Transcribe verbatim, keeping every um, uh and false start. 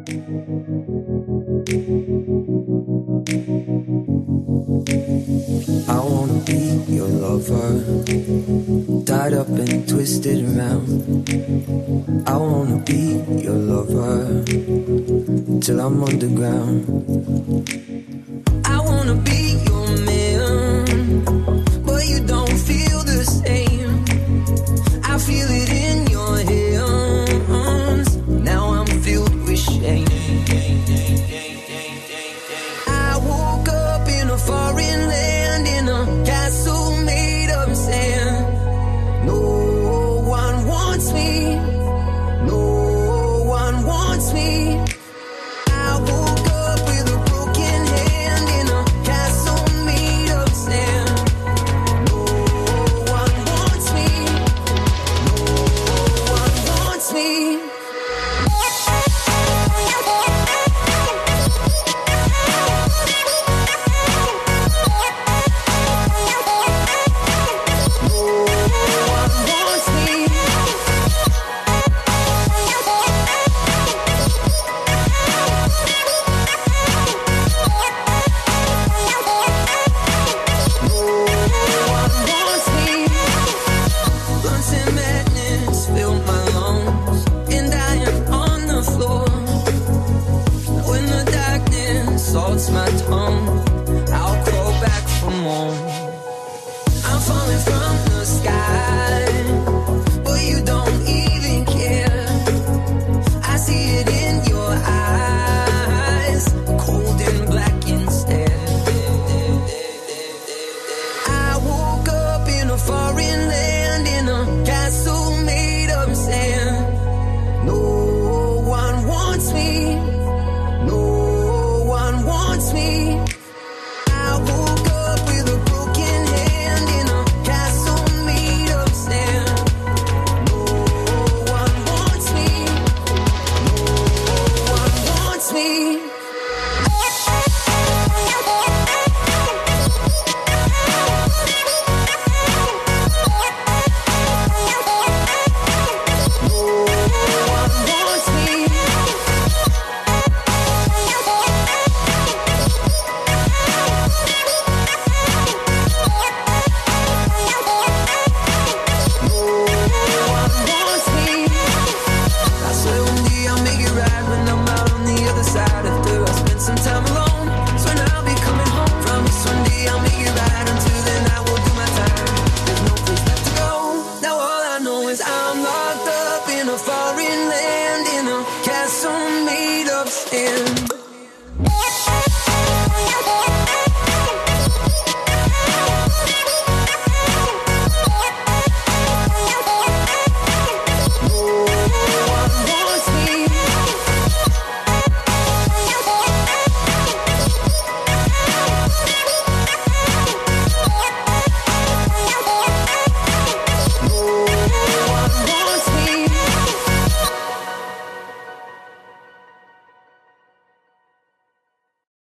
I wanna be your lover, tied up and twisted around. I wanna be your lover till I'm underground. I wanna be your man, but you don't feel the same. I feel it in your hands. Now I'm filled with shame. I woke up in a foreign land, in a castle made of sand. No one wants me. No one wants me. I woke up with a broken hand in a castle made of sand. No one wants me. No one wants me. Salts my tongue, I'll crawl back for more. I'm falling from the sky, but you don't even care. I see it in your eyes, cold and black instead. I woke up in a foreign land, in a castle made of sand. No one wants me. No wants me. I woke up with a broken hand in a castle made of sand. No one wants me. No one wants me. Some time alone, so I'll be coming home. Promise one day I'll make it right. Until then I will do my time. There's no place left to go. Now all I know is I'm locked up in a foreign land, in a castle made of sand.